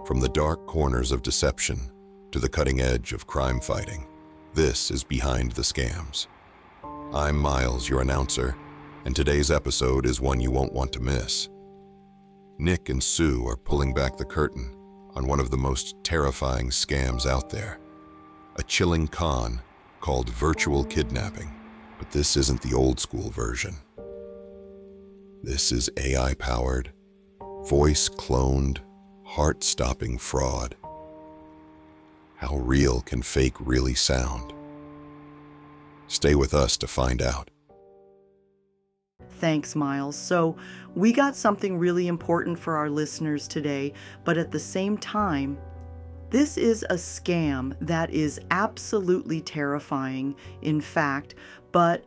From the dark corners of deception to the cutting edge of crime fighting, this is Behind the Scams. I'm Miles, your announcer, and today's episode is one you won't want to miss. Nick and Sue are pulling back the curtain on one of the most terrifying scams out there. A chilling con called virtual kidnapping. But this isn't the old school version. This is AI-powered, voice-cloned, heart-stopping fraud. How real can fake really sound? Stay with us to find out. Thanks, Miles. So, we got something really important for our listeners today, but at the same time, this is a scam that is absolutely terrifying, in fact, but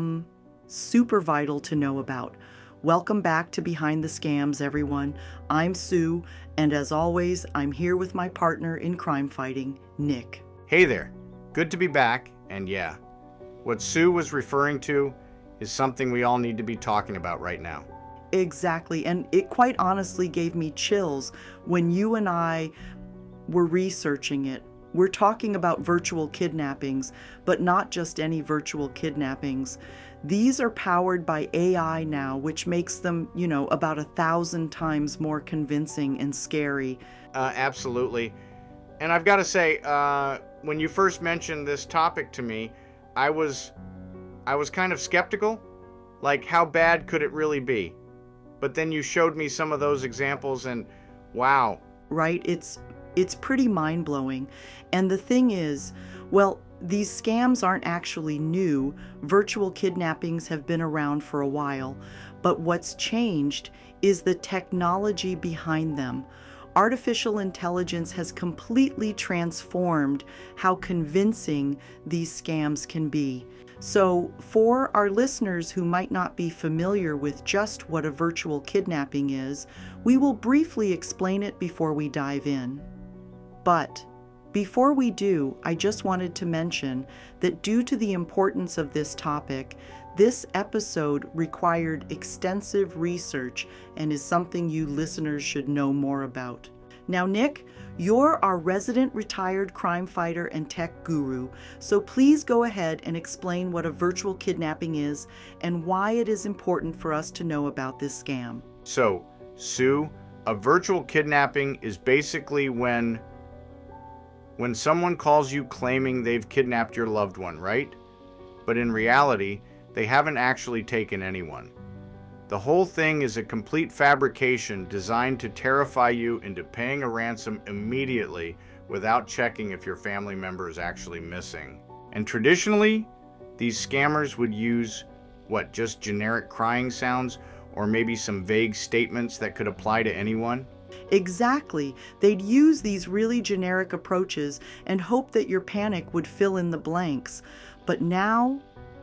super vital to know about. Welcome back to Behind the Scams, everyone. I'm Sue, and as always, I'm here with my partner in crime fighting, Nick. Hey there. Good to be back, and yeah, what Sue was referring to is something we all need to be talking about right now. Exactly, and it quite honestly gave me chills when you and I were researching it. We're talking about virtual kidnappings, but not just any virtual kidnappings. These are powered by AI now, which makes them, about 1,000 times more convincing and scary. Absolutely. And I've got to say, when you first mentioned this topic to me, I was kind of skeptical. Like, how bad could it really be? But then you showed me some of those examples and wow. Right? It's pretty mind-blowing. And the thing is, well, these scams aren't actually new. Virtual kidnappings have been around for a while. But what's changed is the technology behind them. Artificial intelligence has completely transformed how convincing these scams can be. So, for our listeners who might not be familiar with just what a virtual kidnapping is, we will briefly explain it before we dive in. But before we do, I just wanted to mention that due to the importance of this topic, this episode required extensive research and is something you listeners should know more about. Now, Nick, you're our resident retired crime fighter and tech guru, so please go ahead and explain what a virtual kidnapping is and why it is important for us to know about this scam. So, Sue, a virtual kidnapping is basically when someone calls you claiming they've kidnapped your loved one, right? But in reality, they haven't actually taken anyone. The whole thing is a complete fabrication designed to terrify you into paying a ransom immediately without checking if your family member is actually missing. And traditionally, these scammers would use, just generic crying sounds or maybe some vague statements that could apply to anyone? Exactly. They'd use these really generic approaches and hope that your panic would fill in the blanks. But now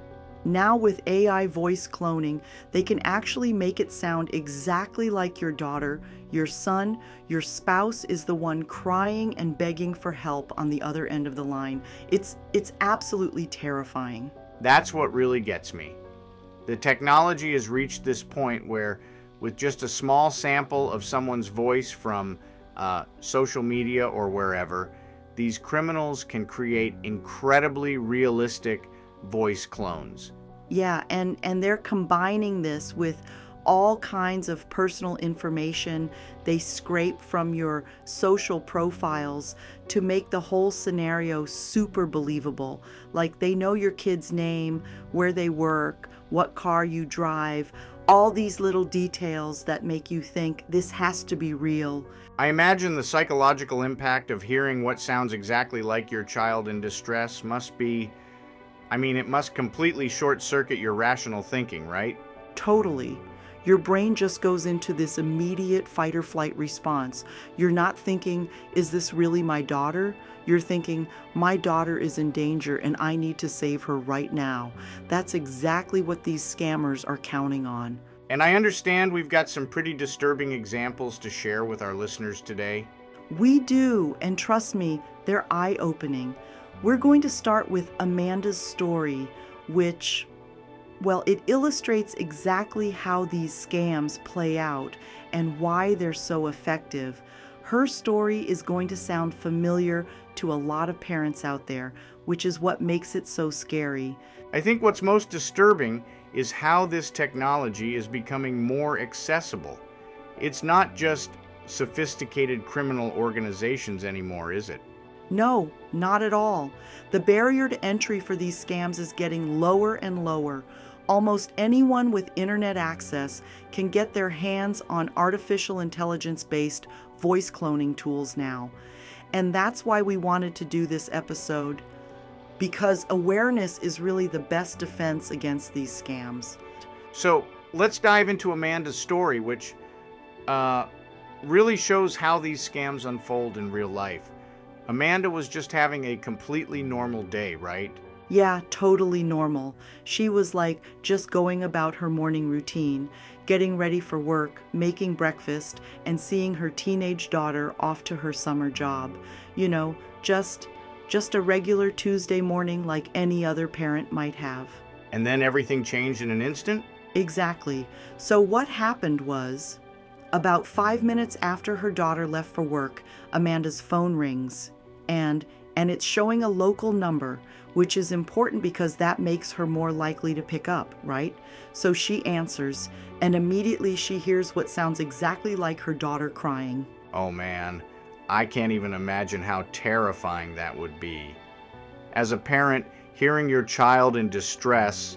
with AI voice cloning, they can actually make it sound exactly like your daughter, your son, your spouse is the one crying and begging for help on the other end of the line. It's absolutely terrifying. That's what really gets me. The technology has reached this point where with just a small sample of someone's voice from social media or wherever, these criminals can create incredibly realistic voice clones. Yeah, and they're combining this with all kinds of personal information they scrape from your social profiles to make the whole scenario super believable. Like they know your kid's name, where they work, what car you drive, all these little details that make you think this has to be real. I imagine the psychological impact of hearing what sounds exactly like your child in distress must be, it must completely short-circuit your rational thinking, right? Totally. Your brain just goes into this immediate fight or flight response. You're not thinking, is this really my daughter? You're thinking, my daughter is in danger and I need to save her right now. That's exactly what these scammers are counting on. And I understand we've got some pretty disturbing examples to share with our listeners today. We do, and trust me, they're eye-opening. We're going to start with Amanda's story, which, it illustrates exactly how these scams play out and why they're so effective. Her story is going to sound familiar to a lot of parents out there, which is what makes it so scary. I think what's most disturbing is how this technology is becoming more accessible. It's not just sophisticated criminal organizations anymore, is it? No, not at all. The barrier to entry for these scams is getting lower and lower. Almost anyone with internet access can get their hands on artificial intelligence-based voice cloning tools now. And that's why we wanted to do this episode, because awareness is really the best defense against these scams. So let's dive into Amanda's story, which really shows how these scams unfold in real life. Amanda was just having a completely normal day, right? Yeah, totally normal. She was like just going about her morning routine, getting ready for work, making breakfast, and seeing her teenage daughter off to her summer job. You know, just a regular Tuesday morning like any other parent might have. And then everything changed in an instant? Exactly. So what happened was, about 5 minutes after her daughter left for work, Amanda's phone rings, and it's showing a local number, which is important because that makes her more likely to pick up, right? So she answers, and immediately she hears what sounds exactly like her daughter crying. Oh man, I can't even imagine how terrifying that would be. As a parent, hearing your child in distress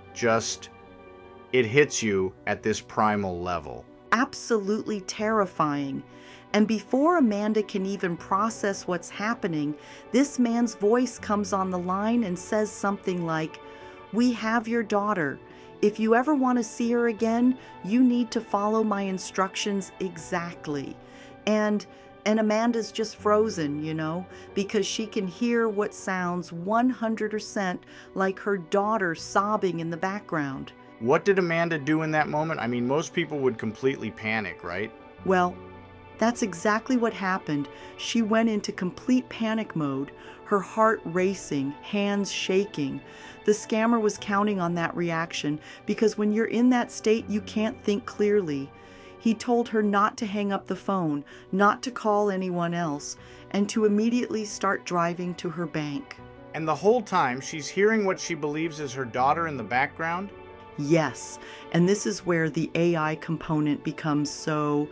it hits you at this primal level. Absolutely terrifying. And before Amanda can even process what's happening, this man's voice comes on the line and says something like, "We have your daughter. If you ever want to see her again, you need to follow my instructions exactly." And Amanda's just frozen, you know, because she can hear what sounds 100% like her daughter sobbing in the background. What did Amanda do in that moment? I mean, most people would completely panic, right? Well, that's exactly what happened. She went into complete panic mode, her heart racing, hands shaking. The scammer was counting on that reaction because when you're in that state, you can't think clearly. He told her not to hang up the phone, not to call anyone else, and to immediately start driving to her bank. And the whole time, she's hearing what she believes is her daughter in the background? Yes, and this is where the AI component becomes so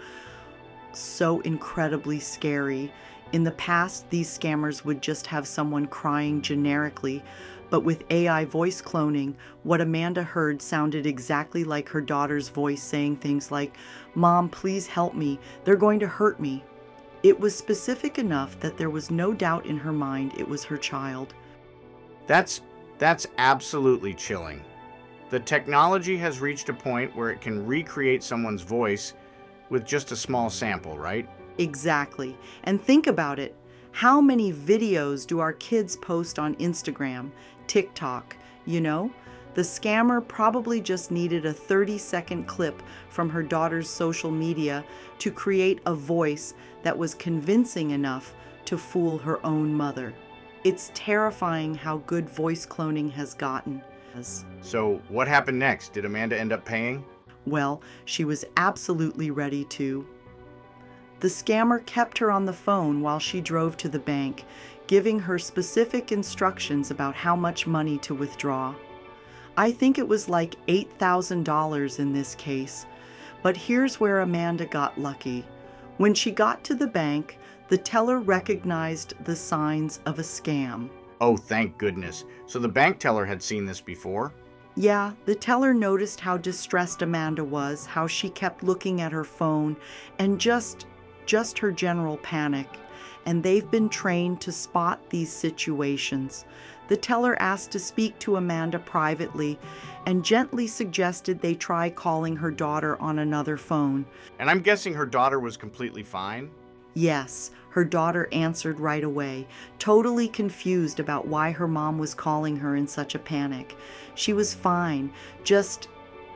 incredibly scary. In the past, these scammers would just have someone crying generically, but with AI voice cloning, what Amanda heard sounded exactly like her daughter's voice saying things like, "Mom, please help me. They're going to hurt me." It was specific enough that there was no doubt in her mind it was her child. That's absolutely chilling. The technology has reached a point where it can recreate someone's voice with just a small sample, right? Exactly. And think about it. How many videos do our kids post on Instagram, TikTok, you know? The scammer probably just needed a 30-second clip from her daughter's social media to create a voice that was convincing enough to fool her own mother. It's terrifying how good voice cloning has gotten. So what happened next? Did Amanda end up paying? Well, she was absolutely ready to. The scammer kept her on the phone while she drove to the bank, giving her specific instructions about how much money to withdraw. I think it was like $8,000 in this case. But here's where Amanda got lucky. When she got to the bank, the teller recognized the signs of a scam. Oh, thank goodness. So the bank teller had seen this before? Yeah, the teller noticed how distressed Amanda was, how she kept looking at her phone, and just her general panic. And they've been trained to spot these situations. The teller asked to speak to Amanda privately and gently suggested they try calling her daughter on another phone. And I'm guessing her daughter was completely fine? Yes, her daughter answered right away, totally confused about why her mom was calling her in such a panic. She was fine, just,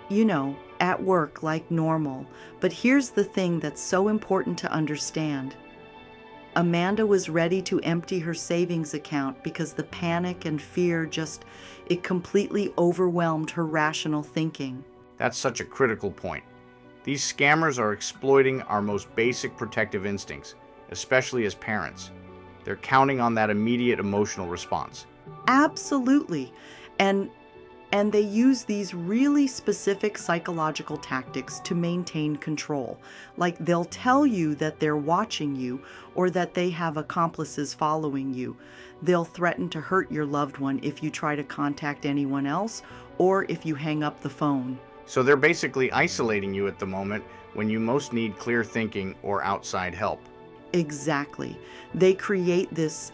at work like normal. But here's the thing that's so important to understand. Amanda was ready to empty her savings account because the panic and fear it completely overwhelmed her rational thinking. That's such a critical point. These scammers are exploiting our most basic protective instincts. especially as parents. They're counting on that immediate emotional response. Absolutely. And they use these really specific psychological tactics to maintain control. Like they'll tell you that they're watching you or that they have accomplices following you. They'll threaten to hurt your loved one if you try to contact anyone else or if you hang up the phone. So they're basically isolating you at the moment when you most need clear thinking or outside help. Exactly. They create this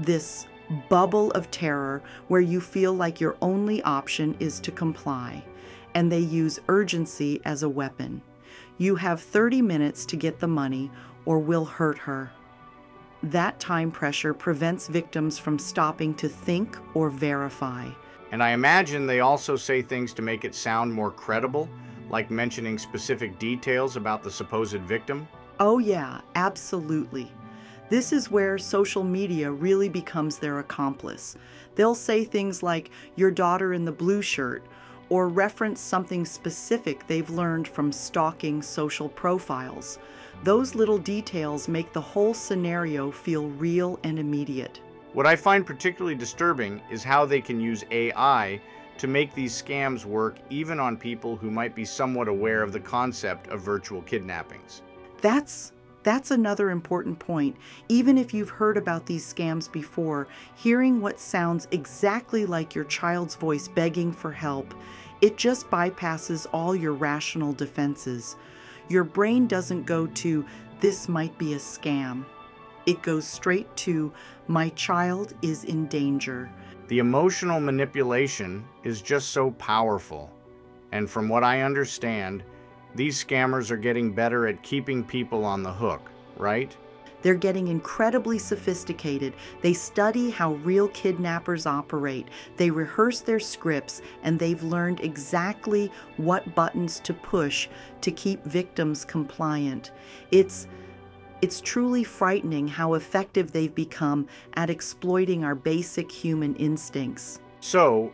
bubble of terror where you feel like your only option is to comply, and they use urgency as a weapon. You have 30 minutes to get the money or we'll hurt her. That time pressure prevents victims from stopping to think or verify. And I imagine they also say things to make it sound more credible, like mentioning specific details about the supposed victim. Oh yeah, absolutely. This is where social media really becomes their accomplice. They'll say things like, your daughter in the blue shirt, or reference something specific they've learned from stalking social profiles. Those little details make the whole scenario feel real and immediate. What I find particularly disturbing is how they can use AI to make these scams work even on people who might be somewhat aware of the concept of virtual kidnappings. That's another important point. Even if you've heard about these scams before, hearing what sounds exactly like your child's voice begging for help, it just bypasses all your rational defenses. Your brain doesn't go to, this might be a scam. It goes straight to, my child is in danger. The emotional manipulation is just so powerful. And from what I understand, these scammers are getting better at keeping people on the hook, right? They're getting incredibly sophisticated. They study how real kidnappers operate. They rehearse their scripts, and they've learned exactly what buttons to push to keep victims compliant. It's truly frightening how effective they've become at exploiting our basic human instincts. So,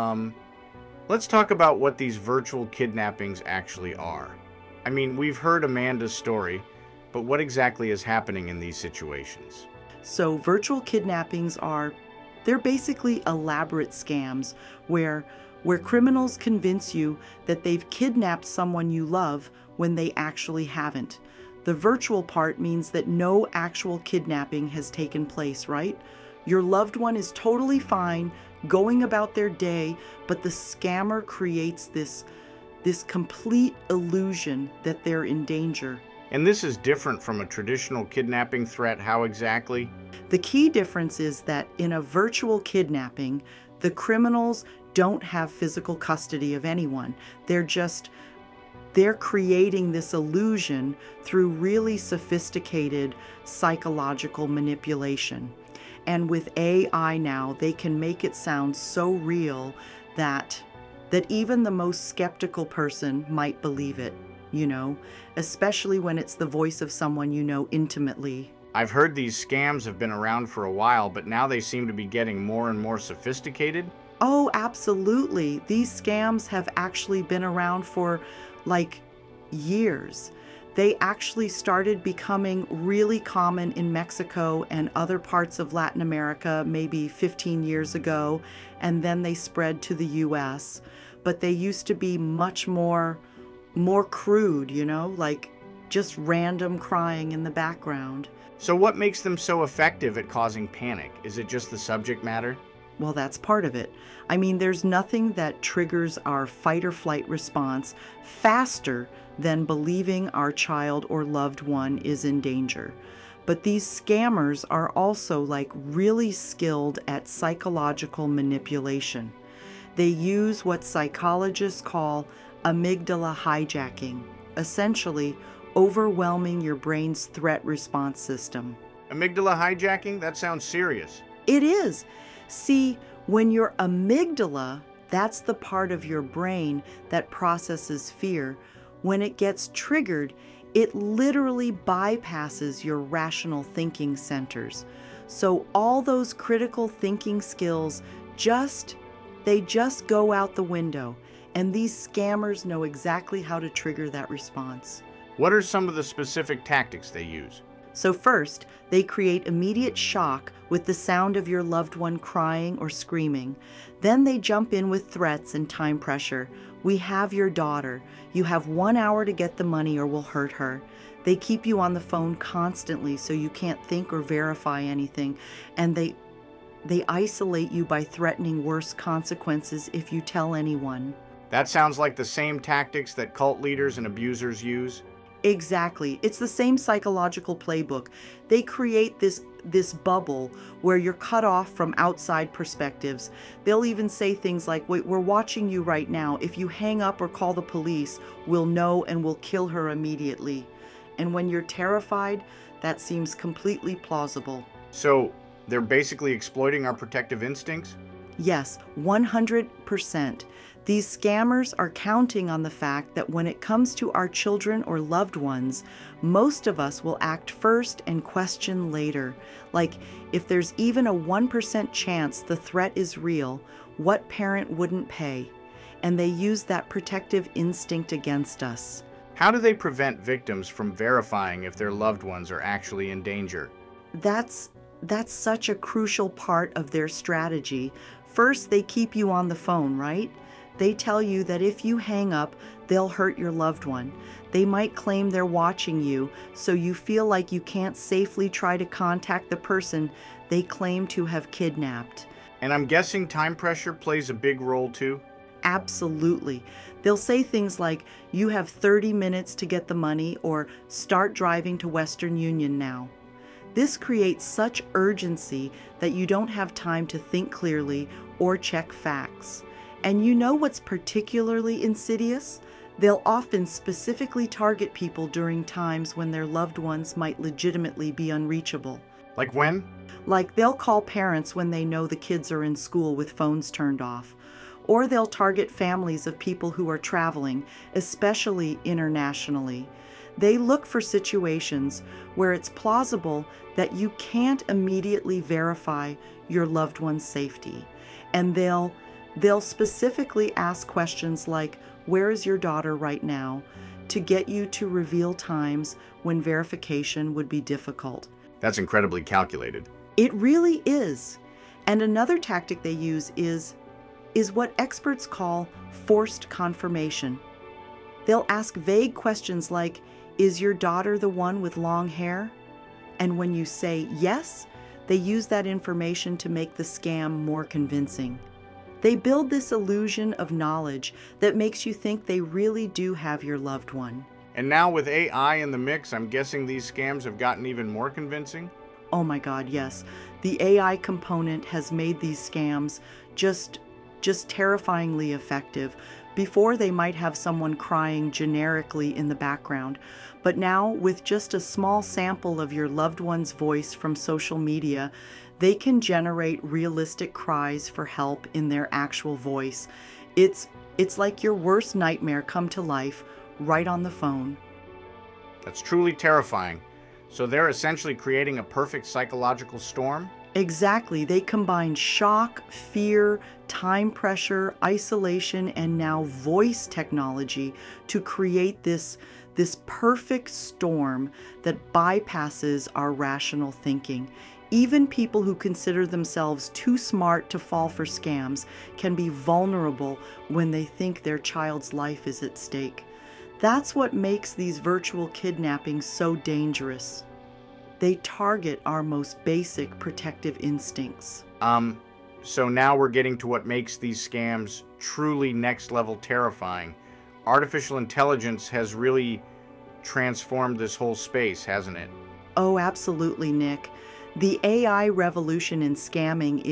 let's talk about what these virtual kidnappings actually are. I mean, we've heard Amanda's story, but what exactly is happening in these situations? So virtual kidnappings they're basically elaborate scams where criminals convince you that they've kidnapped someone you love when they actually haven't. The virtual part means that no actual kidnapping has taken place, right? Your loved one is totally fine, going about their day, but the scammer creates this complete illusion that they're in danger. And this is different from a traditional kidnapping threat. How exactly? The key difference is that in a virtual kidnapping, the criminals don't have physical custody of anyone. They're creating this illusion through really sophisticated psychological manipulation. And with AI now, they can make it sound so real that even the most skeptical person might believe it, especially when it's the voice of someone you know intimately. I've heard these scams have been around for a while, but now they seem to be getting more and more sophisticated. Oh, absolutely. These scams have actually been around for years. They actually started becoming really common in Mexico and other parts of Latin America maybe 15 years ago, and then they spread to the US. But they used to be much more crude, just random crying in the background. So what makes them so effective at causing panic? Is it just the subject matter? Well, that's part of it. I mean, there's nothing that triggers our fight or flight response faster than believing our child or loved one is in danger. But these scammers are also really skilled at psychological manipulation. They use what psychologists call amygdala hijacking, essentially overwhelming your brain's threat response system. Amygdala hijacking? That sounds serious. It is. See, when your amygdala, that's the part of your brain that processes fear, when it gets triggered, it literally bypasses your rational thinking centers. So all those critical thinking skills they just go out the window, and these scammers know exactly how to trigger that response. What are some of the specific tactics they use? So first, they create immediate shock with the sound of your loved one crying or screaming. Then they jump in with threats and time pressure. We have your daughter. You have 1 hour to get the money or we'll hurt her. They keep you on the phone constantly so you can't think or verify anything. And they isolate you by threatening worse consequences if you tell anyone. That sounds like the same tactics that cult leaders and abusers use. Exactly. It's the same psychological playbook. They create this bubble where you're cut off from outside perspectives. They'll even say things like, "Wait, we're watching you right now. If you hang up or call the police, we'll know and we'll kill her immediately." And when you're terrified, that seems completely plausible. So they're basically exploiting our protective instincts? Yes, 100%. These scammers are counting on the fact that when it comes to our children or loved ones, most of us will act first and question later. Like, if there's even a 1% chance the threat is real, what parent wouldn't pay? And they use that protective instinct against us. How do they prevent victims from verifying if their loved ones are actually in danger? That's such a crucial part of their strategy. First, they keep you on the phone, right? They tell you that if you hang up, they'll hurt your loved one. They might claim they're watching you, so you feel like you can't safely try to contact the person they claim to have kidnapped. And I'm guessing time pressure plays a big role too? Absolutely. They'll say things like, "You have 30 minutes to get the money," or "Start driving to Western Union now." This creates such urgency that you don't have time to think clearly or check facts. And you know what's particularly insidious? They'll often specifically target people during times when their loved ones might legitimately be unreachable. Like when? Like they'll call parents when they know the kids are in school with phones turned off. Or they'll target families of people who are traveling, especially internationally. They look for situations where it's plausible that you can't immediately verify your loved one's safety. And they'll specifically ask questions like, "Where is your daughter right now?" to get you to reveal times when verification would be difficult. That's incredibly calculated. It really is. And another tactic they use is what experts call forced confirmation. They'll ask vague questions like, "Is your daughter the one with long hair?" And when you say yes, they use that information to make the scam more convincing. They build this illusion of knowledge that makes you think they really do have your loved one. And now with AI in the mix, I'm guessing these scams have gotten even more convincing? Oh my God, yes. The AI component has made these scams just terrifyingly effective. Before, they might have someone crying generically in the background, but now with just a small sample of your loved one's voice from social media, they can generate realistic cries for help in their actual voice. It's like your worst nightmare come to life right on the phone. That's truly terrifying. So they're essentially creating a perfect psychological storm? Exactly. They combine shock, fear, time pressure, isolation, and now voice technology to create this perfect storm that bypasses our rational thinking. Even people who consider themselves too smart to fall for scams can be vulnerable when they think their child's life is at stake. That's what makes these virtual kidnappings so dangerous. They target our most basic protective instincts. So now we're getting to what makes these scams truly next level terrifying. Artificial intelligence has really transformed this whole space, hasn't it? Oh, absolutely, Nick. The AI revolution in scamming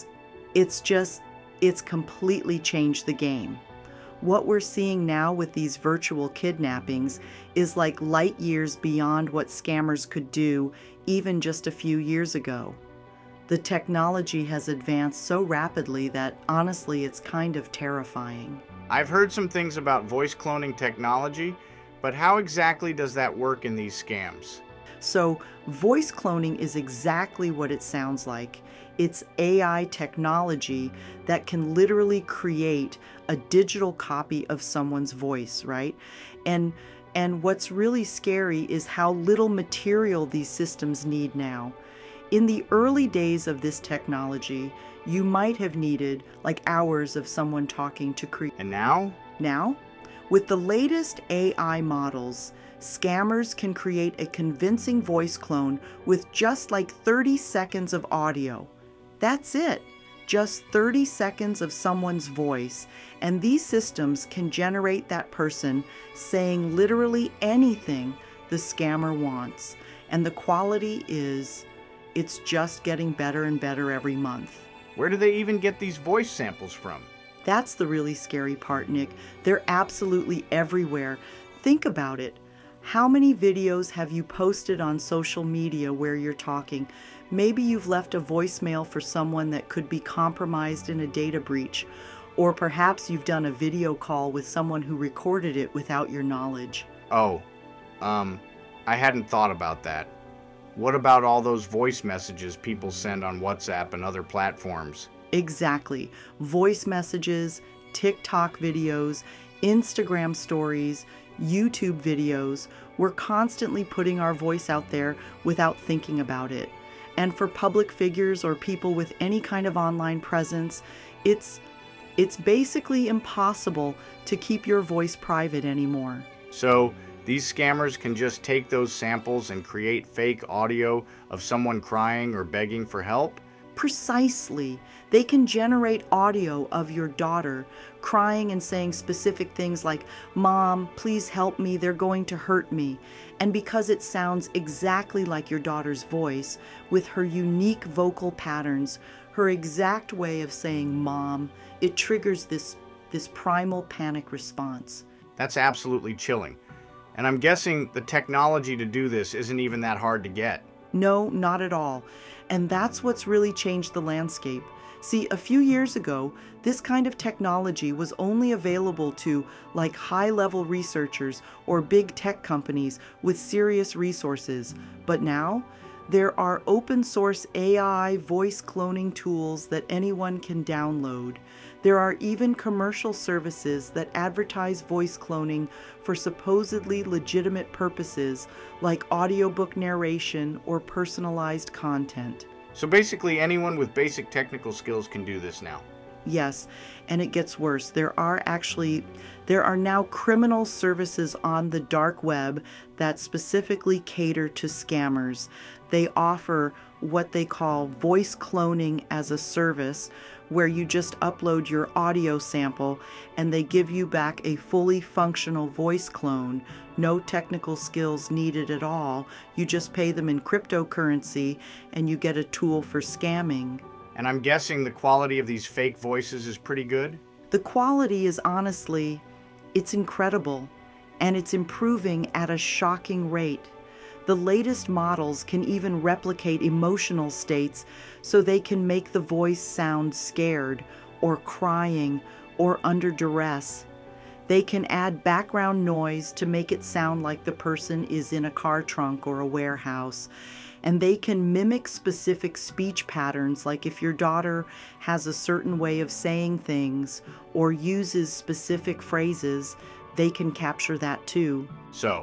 it's completely changed the game. What we're seeing now with these virtual kidnappings is like light years beyond what scammers could do even just a few years ago. The technology has advanced so rapidly that honestly it's kind of terrifying. I've heard some things about voice cloning technology, but how exactly does that work in these scams? So, voice cloning is exactly what it sounds like. It's AI technology that can literally create a digital copy of someone's voice, right? And And what's really scary is how little material these systems need now. In the early days of this technology, you might have needed like hours of someone talking to create. And now? Now, with the latest AI models, scammers can create a convincing voice clone with just like 30 seconds of audio. That's it. Just 30 seconds of someone's voice, and these systems can generate that person saying literally anything the scammer wants. And the quality it's just getting better and better every month. Where do they even get these voice samples from? That's the really scary part, Nick. They're absolutely everywhere. Think about it. How many videos have you posted on social media where you're talking? Maybe you've left a voicemail for someone that could be compromised in a data breach, or perhaps you've done a video call with someone who recorded it without your knowledge. Oh, I hadn't thought about that. What about all those voice messages people send on WhatsApp and other platforms? Exactly. Voice messages, TikTok videos, Instagram stories, YouTube videos. We're constantly putting our voice out there without thinking about it. And for public figures or people with any kind of online presence, it's basically impossible to keep your voice private anymore. So these scammers can just take those samples and create fake audio of someone crying or begging for help? Precisely. They can generate audio of your daughter crying and saying specific things like, "Mom, please help me, they're going to hurt me." And because it sounds exactly like your daughter's voice, with her unique vocal patterns, her exact way of saying "Mom," it triggers this primal panic response. That's absolutely chilling. And I'm guessing the technology to do this isn't even that hard to get. No, not at all. And that's what's really changed the landscape. See, a few years ago, this kind of technology was only available to like high-level researchers or big tech companies with serious resources. But now, there are open source AI voice cloning tools that anyone can download. There are even commercial services that advertise voice cloning for supposedly legitimate purposes like audiobook narration or personalized content. So basically anyone with basic technical skills can do this now. Yes, and it gets worse. There are now criminal services on the dark web that specifically cater to scammers. They offer what they call voice cloning as a service, where you just upload your audio sample and they give you back a fully functional voice clone. No technical skills needed at all. You just pay them in cryptocurrency and you get a tool for scamming. And I'm guessing the quality of these fake voices is pretty good? The quality is honestly, it's incredible, and it's improving at a shocking rate. The latest models can even replicate emotional states so they can make the voice sound scared or crying or under duress. They can add background noise to make it sound like the person is in a car trunk or a warehouse. And they can mimic specific speech patterns, like if your daughter has a certain way of saying things or uses specific phrases, they can capture that too. So,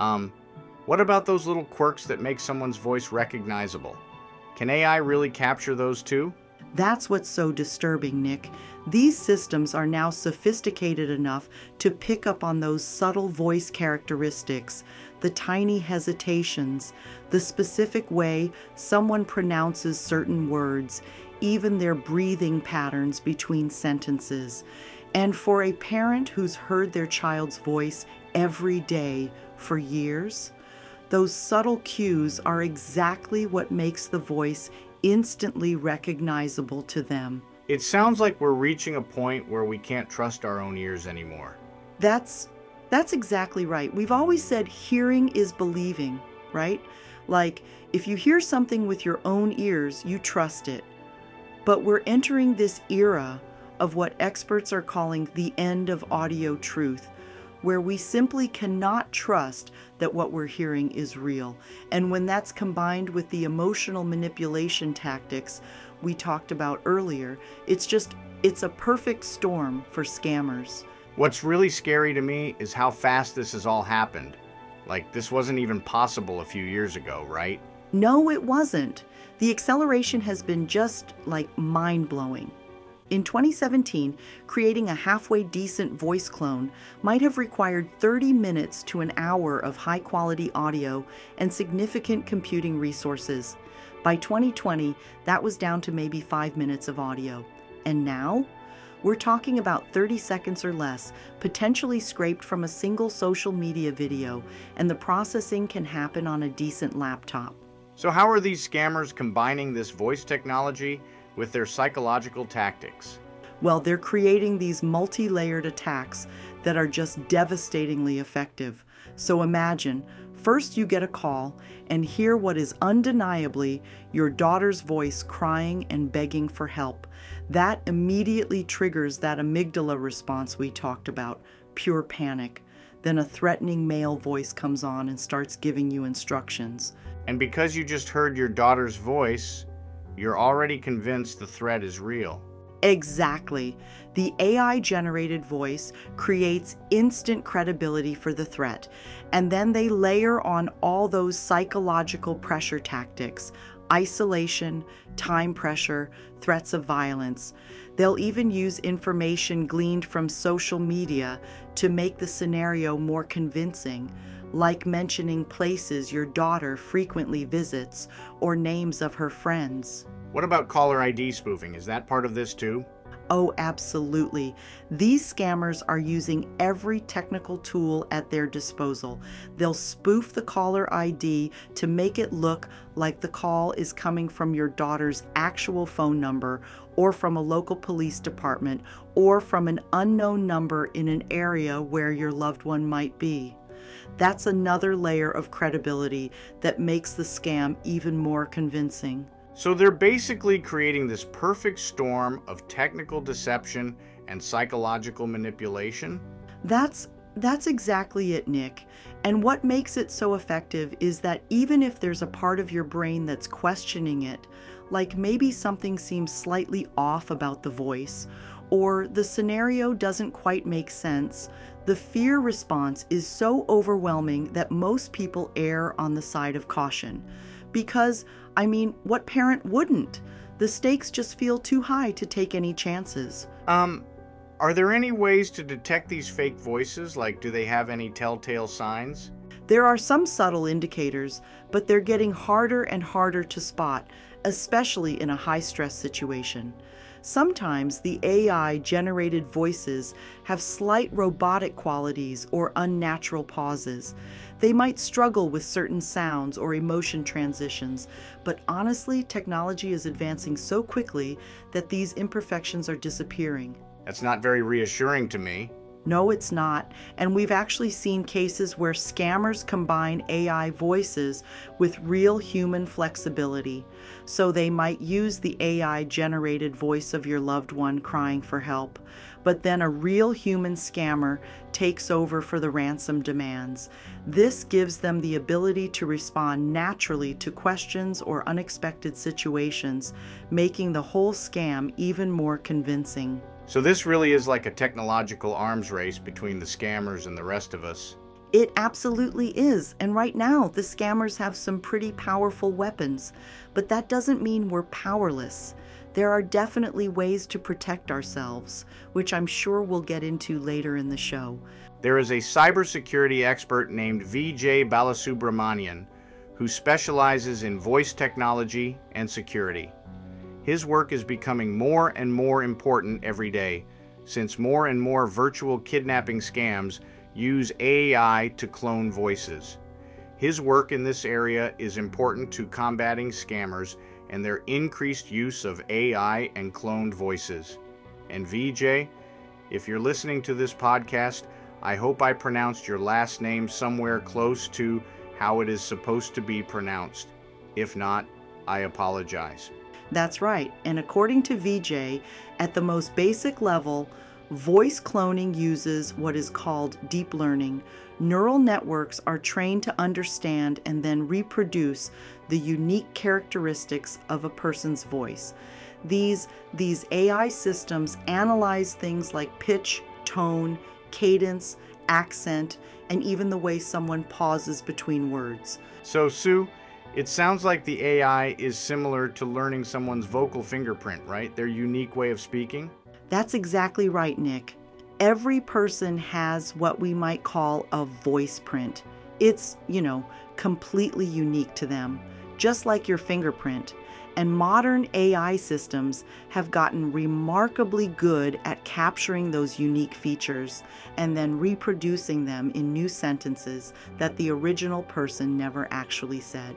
what about those little quirks that make someone's voice recognizable? Can AI really capture those too? That's what's so disturbing, Nick. These systems are now sophisticated enough to pick up on those subtle voice characteristics, the tiny hesitations, the specific way someone pronounces certain words, even their breathing patterns between sentences. And for a parent who's heard their child's voice every day for years, those subtle cues are exactly what makes the voice instantly recognizable to them. It sounds like we're reaching a point where we can't trust our own ears anymore. That's exactly right. We've always said hearing is believing, right? Like, if you hear something with your own ears, you trust it. But we're entering this era of what experts are calling the end of audio truth, where we simply cannot trust that what we're hearing is real. And when that's combined with the emotional manipulation tactics we talked about earlier, it's a perfect storm for scammers. What's really scary to me is how fast this has all happened. Like, this wasn't even possible a few years ago, right? No, it wasn't. The acceleration has been just like mind-blowing. In 2017, creating a halfway decent voice clone might have required 30 minutes to an hour of high-quality audio and significant computing resources. By 2020, that was down to maybe 5 minutes of audio. And now? We're talking about 30 seconds or less, potentially scraped from a single social media video, and the processing can happen on a decent laptop. So how are these scammers combining this voice technology with their psychological tactics? Well, they're creating these multi-layered attacks that are just devastatingly effective. So imagine, first you get a call and hear what is undeniably your daughter's voice crying and begging for help. That immediately triggers that amygdala response we talked about, pure panic. Then a threatening male voice comes on and starts giving you instructions. And because you just heard your daughter's voice, you're already convinced the threat is real. Exactly. The AI-generated voice creates instant credibility for the threat, and then they layer on all those psychological pressure tactics: isolation, time pressure, threats of violence. They'll even use information gleaned from social media to make the scenario more convincing, like mentioning places your daughter frequently visits or names of her friends. What about caller ID spoofing? Is that part of this too? Oh, absolutely. These scammers are using every technical tool at their disposal. They'll spoof the caller ID to make it look like the call is coming from your daughter's actual phone number, or from a local police department, or from an unknown number in an area where your loved one might be. That's another layer of credibility that makes the scam even more convincing. So they're basically creating this perfect storm of technical deception and psychological manipulation? That's exactly it, Nick. And what makes it so effective is that even if there's a part of your brain that's questioning it, like maybe something seems slightly off about the voice, or the scenario doesn't quite make sense, the fear response is so overwhelming that most people err on the side of caution. Because, what parent wouldn't? The stakes just feel too high to take any chances. Are there any ways to detect these fake voices? Like, do they have any telltale signs? There are some subtle indicators, but they're getting harder and harder to spot, especially in a high-stress situation. Sometimes the AI-generated voices have slight robotic qualities or unnatural pauses. They might struggle with certain sounds or emotion transitions, but honestly, technology is advancing so quickly that these imperfections are disappearing. That's not very reassuring to me. No, it's not. And we've actually seen cases where scammers combine AI voices with real human flexibility. So they might use the AI-generated voice of your loved one crying for help, but then a real human scammer takes over for the ransom demands. This gives them the ability to respond naturally to questions or unexpected situations, making the whole scam even more convincing. So this really is like a technological arms race between the scammers and the rest of us. It absolutely is, and right now the scammers have some pretty powerful weapons, but that doesn't mean we're powerless. There are definitely ways to protect ourselves, which I'm sure we'll get into later in the show. There is a cybersecurity expert named Vijay Balasubramanian who specializes in voice technology and security. His work is becoming more and more important every day, since more and more virtual kidnapping scams use AI to clone voices. His work in this area is important to combating scammers and their increased use of AI and cloned voices. And Vijay, if you're listening to this podcast, I hope I pronounced your last name somewhere close to how it is supposed to be pronounced. If not, I apologize. That's right, and according to Vijay, at the most basic level, voice cloning uses what is called deep learning. Neural networks are trained to understand and then reproduce the unique characteristics of a person's voice. These AI systems analyze things like pitch, tone, cadence, accent, and even the way someone pauses between words. So, Sue, it sounds like the AI is similar to learning someone's vocal fingerprint, right? Their unique way of speaking? That's exactly right, Nick. Every person has what we might call a voice print. It's, completely unique to them, just like your fingerprint. And modern AI systems have gotten remarkably good at capturing those unique features and then reproducing them in new sentences that the original person never actually said.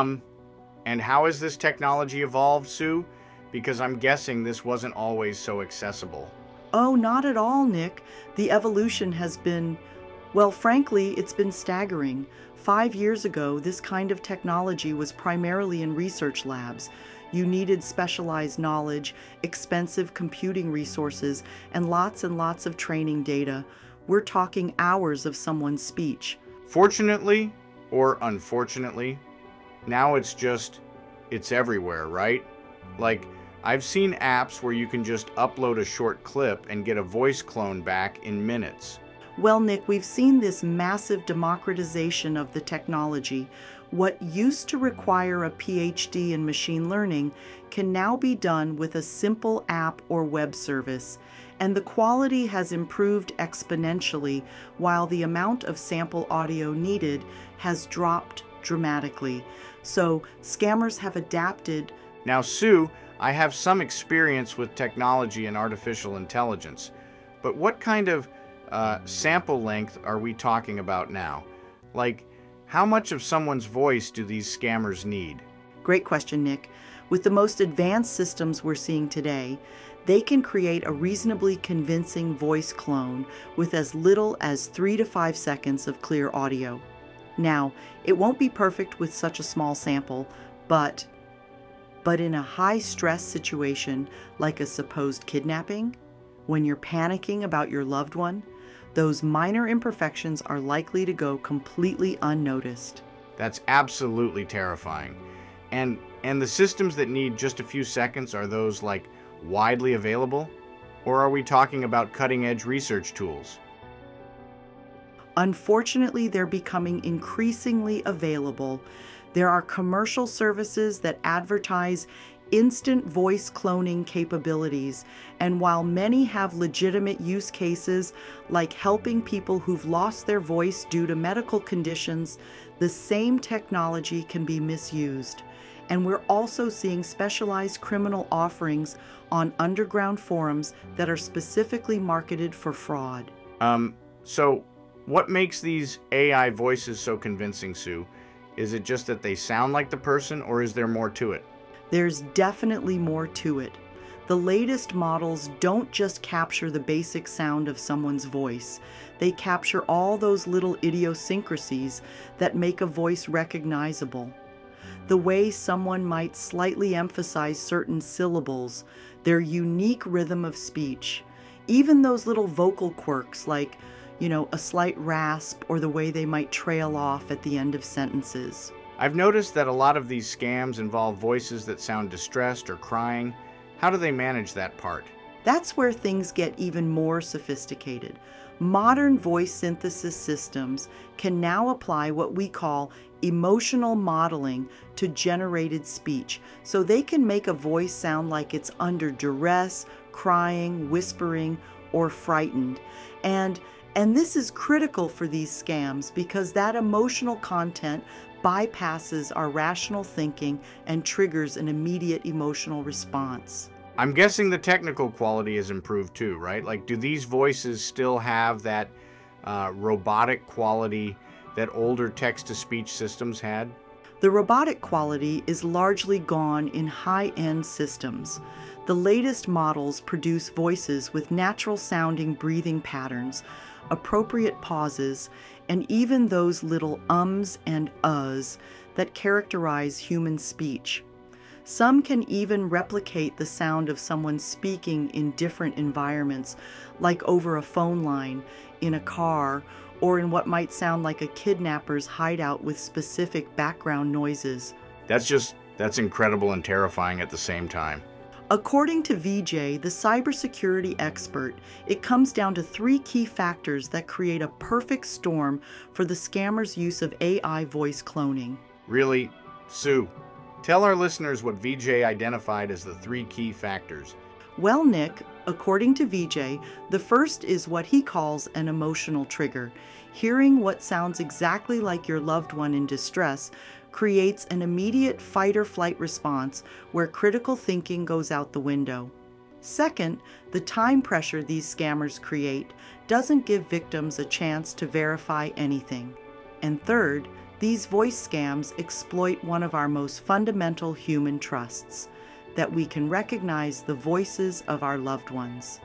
And how has this technology evolved, Sue? Because I'm guessing this wasn't always so accessible. Oh, not at all, Nick. The evolution has been, well, frankly, it's been staggering. 5 years ago, this kind of technology was primarily in research labs. You needed specialized knowledge, expensive computing resources, and lots of training data. We're talking hours of someone's speech. Fortunately, or unfortunately, now it's everywhere, right? Like, I've seen apps where you can just upload a short clip and get a voice clone back in minutes. Well, Nick, we've seen this massive democratization of the technology. What used to require a PhD in machine learning can now be done with a simple app or web service. And the quality has improved exponentially, while the amount of sample audio needed has dropped dramatically. So scammers have adapted. Now, Sue, I have some experience with technology and artificial intelligence, but what kind of sample length are we talking about now? Like, how much of someone's voice do these scammers need? Great question, Nick. With the most advanced systems we're seeing today, they can create a reasonably convincing voice clone with as little as 3 to 5 seconds of clear audio. Now, it won't be perfect with such a small sample, but in a high-stress situation like a supposed kidnapping, when you're panicking about your loved one, those minor imperfections are likely to go completely unnoticed. That's absolutely terrifying. And the systems that need just a few seconds, are those like widely available? Or are we talking about cutting-edge research tools? Unfortunately, they're becoming increasingly available. There are commercial services that advertise instant voice cloning capabilities, and while many have legitimate use cases like helping people who've lost their voice due to medical conditions, the same technology can be misused. And we're also seeing specialized criminal offerings on underground forums that are specifically marketed for fraud. So what makes these AI voices so convincing, Sue? Is it just that they sound like the person, or is there more to it? There's definitely more to it. The latest models don't just capture the basic sound of someone's voice. They capture all those little idiosyncrasies that make a voice recognizable. The way someone might slightly emphasize certain syllables, their unique rhythm of speech, even those little vocal quirks like, a slight rasp or the way they might trail off at the end of sentences. I've noticed that a lot of these scams involve voices that sound distressed or crying. How do they manage that part? That's where things get even more sophisticated. Modern voice synthesis systems can now apply what we call emotional modeling to generated speech, so they can make a voice sound like it's under duress, crying, whispering, or frightened. And this is critical for these scams because that emotional content bypasses our rational thinking and triggers an immediate emotional response. I'm guessing the technical quality has improved too, right? Like, do these voices still have that robotic quality that older text-to-speech systems had? The robotic quality is largely gone in high-end systems. The latest models produce voices with natural-sounding breathing patterns, appropriate pauses, and even those little ums and uhs that characterize human speech. Some can even replicate the sound of someone speaking in different environments, like over a phone line, in a car, or in what might sound like a kidnapper's hideout with specific background noises. That's incredible and terrifying at the same time. According to VJ, the cybersecurity expert, it comes down to three key factors that create a perfect storm for the scammers' use of AI voice cloning. Really? Sue, tell our listeners what VJ identified as the three key factors. Well, Nick, according to VJ, the first is what he calls an emotional trigger. Hearing what sounds exactly like your loved one in distress creates an immediate fight or flight response where critical thinking goes out the window. Second, the time pressure these scammers create doesn't give victims a chance to verify anything. And third, these voice scams exploit one of our most fundamental human trusts, that we can recognize the voices of our loved ones.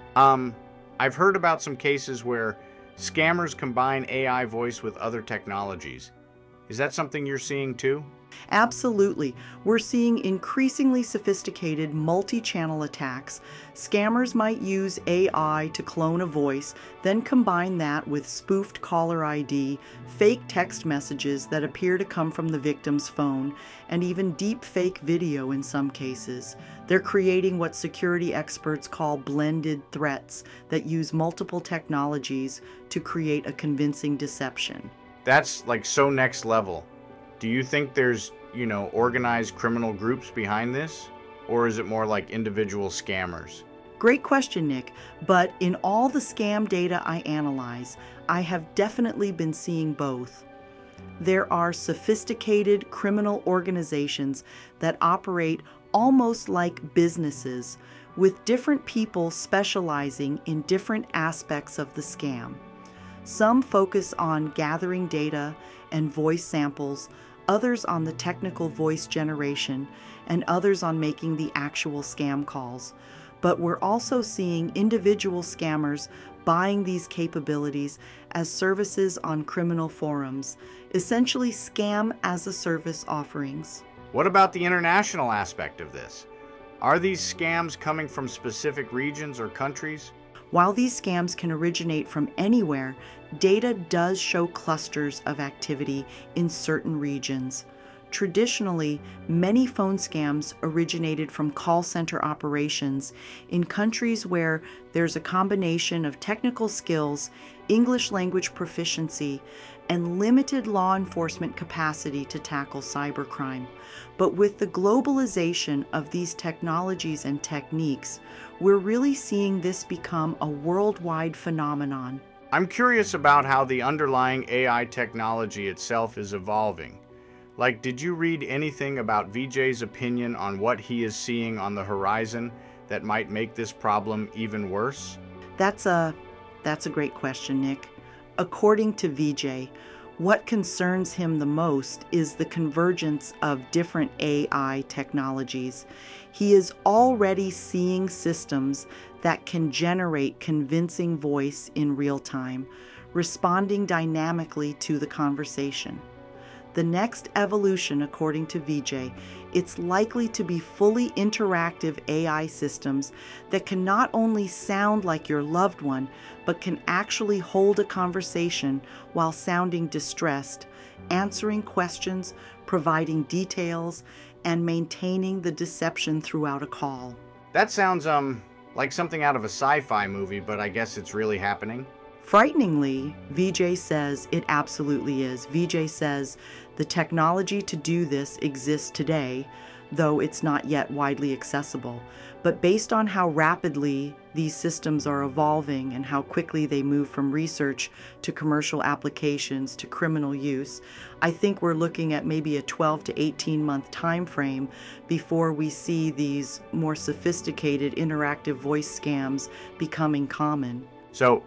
I've heard about some cases where scammers combine AI voice with other technologies. Is that something you're seeing too? Absolutely. We're seeing increasingly sophisticated multi-channel attacks. Scammers might use AI to clone a voice, then combine that with spoofed caller ID, fake text messages that appear to come from the victim's phone, and even deep fake video in some cases. They're creating what security experts call blended threats that use multiple technologies to create a convincing deception. That's like so next level. Do you think there's, organized criminal groups behind this? Or is it more like individual scammers? Great question, Nick. But in all the scam data I analyze, I have definitely been seeing both. There are sophisticated criminal organizations that operate almost like businesses, with different people specializing in different aspects of the scam. Some focus on gathering data and voice samples, others on the technical voice generation, and others on making the actual scam calls. But we're also seeing individual scammers buying these capabilities as services on criminal forums, essentially scam-as-a-service offerings. What about the international aspect of this? Are these scams coming from specific regions or countries? While these scams can originate from anywhere, data does show clusters of activity in certain regions. Traditionally, many phone scams originated from call center operations in countries where there's a combination of technical skills, English language proficiency, and limited law enforcement capacity to tackle cybercrime. But with the globalization of these technologies and techniques, we're really seeing this become a worldwide phenomenon. I'm curious about how the underlying AI technology itself is evolving. Like, did you read anything about VJ's opinion on what he is seeing on the horizon that might make this problem even worse? That's a great question, Nick. According to VJ, what concerns him the most is the convergence of different AI technologies. He is already seeing systems that can generate convincing voice in real time, responding dynamically to the conversation. The next evolution, according to VJ, it's likely to be fully interactive AI systems that can not only sound like your loved one, but can actually hold a conversation while sounding distressed, answering questions, providing details, and maintaining the deception throughout a call. That sounds, like something out of a sci-fi movie, but I guess it's really happening. Frighteningly, VJ says it absolutely is. VJ says the technology to do this exists today, though it's not yet widely accessible. But based on how rapidly these systems are evolving and how quickly they move from research to commercial applications to criminal use, I think we're looking at maybe a 12 to 18 month time frame before we see these more sophisticated interactive voice scams becoming common. So,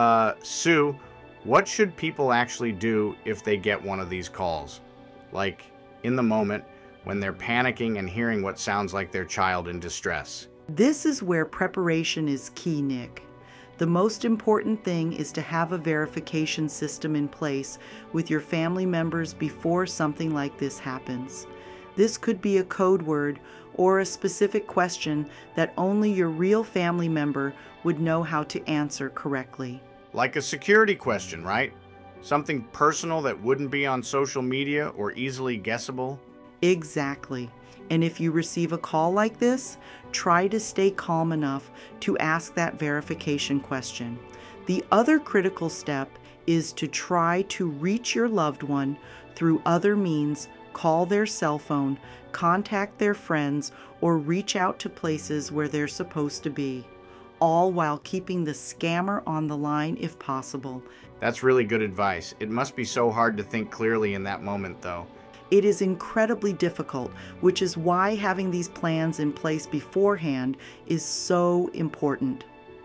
Sue, what should people actually do if they get one of these calls? Like, in the moment, when they're panicking and hearing what sounds like their child in distress? This is where preparation is key, Nick. The most important thing is to have a verification system in place with your family members before something like this happens. This could be a code word or a specific question that only your real family member would know how to answer correctly. Like a security question, right? Something personal that wouldn't be on social media or easily guessable? Exactly. And if you receive a call like this, try to stay calm enough to ask that verification question. The other critical step is to try to reach your loved one through other means, call their cell phone, contact their friends, or reach out to places where they're supposed to be, all while keeping the scammer on the line if possible. That's really good advice. It must be so hard to think clearly in that moment, though. It is incredibly difficult, which is why having these plans in place beforehand is so important.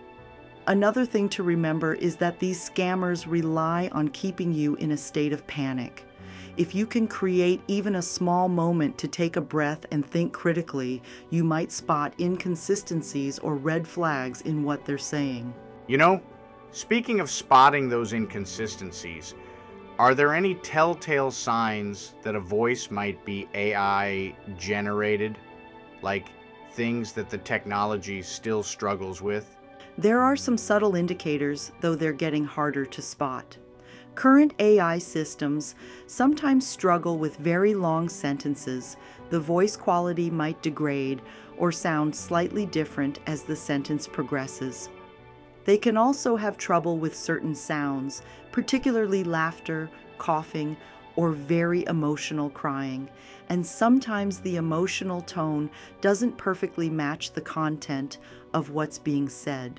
Another thing to remember is that these scammers rely on keeping you in a state of panic. If you can create even a small moment to take a breath and think critically, you might spot inconsistencies or red flags in what they're saying. You know, speaking of spotting those inconsistencies, are there any telltale signs that a voice might be AI generated, like things that the technology still struggles with? There are some subtle indicators, though they're getting harder to spot. Current AI systems sometimes struggle with very long sentences. The voice quality might degrade or sound slightly different as the sentence progresses. They can also have trouble with certain sounds, particularly laughter, coughing, or very emotional crying. And sometimes the emotional tone doesn't perfectly match the content of what's being said.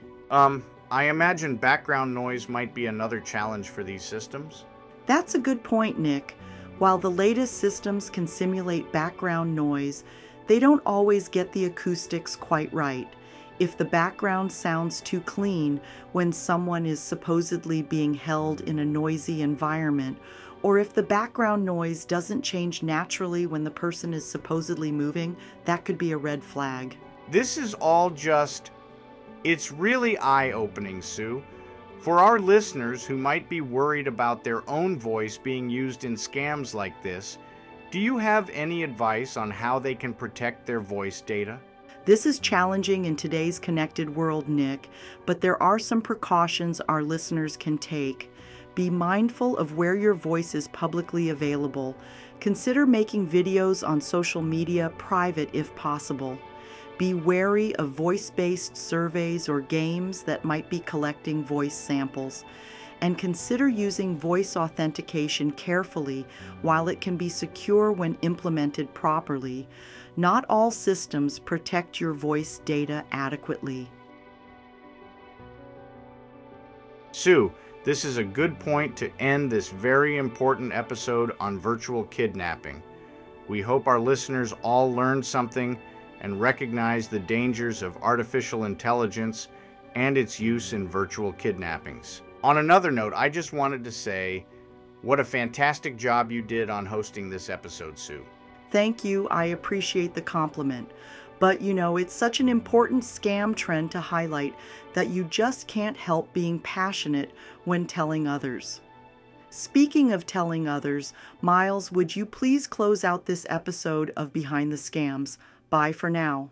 I imagine background noise might be another challenge for these systems. That's a good point, Nick. While the latest systems can simulate background noise, they don't always get the acoustics quite right. If the background sounds too clean when someone is supposedly being held in a noisy environment, or if the background noise doesn't change naturally when the person is supposedly moving, that could be a red flag. This is all it's really eye-opening, Sue. For our listeners who might be worried about their own voice being used in scams like this, do you have any advice on how they can protect their voice data? This is challenging in today's connected world, Nick, but there are some precautions our listeners can take. Be mindful of where your voice is publicly available. Consider making videos on social media private if possible. Be wary of voice-based surveys or games that might be collecting voice samples. And consider using voice authentication carefully while it can be secure when implemented properly. Not all systems protect your voice data adequately. Sue, this is a good point to end this very important episode on virtual kidnapping. We hope our listeners all learned something and recognize the dangers of artificial intelligence and its use in virtual kidnappings. On another note, I just wanted to say what a fantastic job you did on hosting this episode, Sue. Thank you. I appreciate the compliment. But it's such an important scam trend to highlight that you just can't help being passionate when telling others. Speaking of telling others, Miles, would you please close out this episode of Behind the Scams? Bye for now.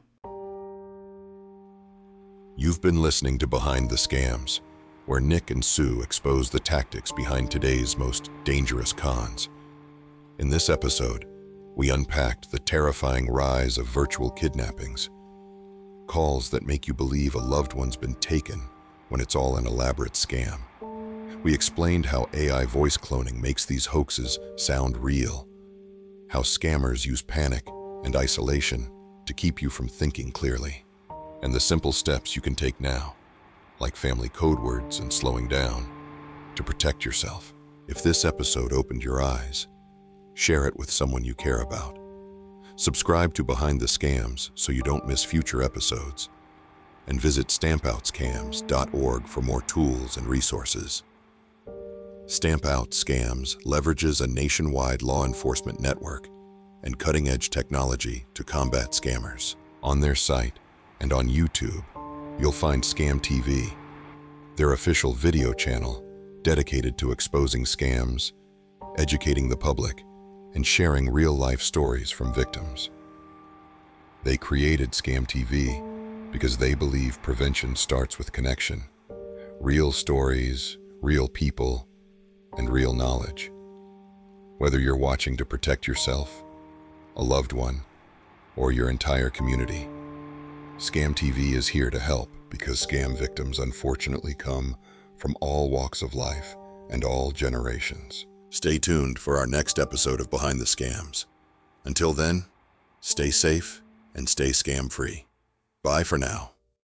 You've been listening to Behind the Scams, where Nick and Sue expose the tactics behind today's most dangerous cons. In this episode, we unpacked the terrifying rise of virtual kidnappings, calls that make you believe a loved one's been taken when it's all an elaborate scam. We explained how AI voice cloning makes these hoaxes sound real, how scammers use panic and isolation to keep you from thinking clearly, and the simple steps you can take now, like family code words and slowing down, to protect yourself. If this episode opened your eyes, share it with someone you care about. Subscribe to Behind the Scams so you don't miss future episodes, and visit stampoutscams.org for more tools and resources. Stamp Out Scams leverages a nationwide law enforcement network and cutting-edge technology to combat scammers. On their site and on YouTube, you'll find Scam TV, their official video channel dedicated to exposing scams, educating the public, and sharing real-life stories from victims. They created Scam TV because they believe prevention starts with connection. Real stories, real people, and real knowledge. Whether you're watching to protect yourself, a loved one, or your entire community. Scam TV is here to help because scam victims unfortunately come from all walks of life and all generations. Stay tuned for our next episode of Behind the Scams. Until then, stay safe and stay scam-free. Bye for now.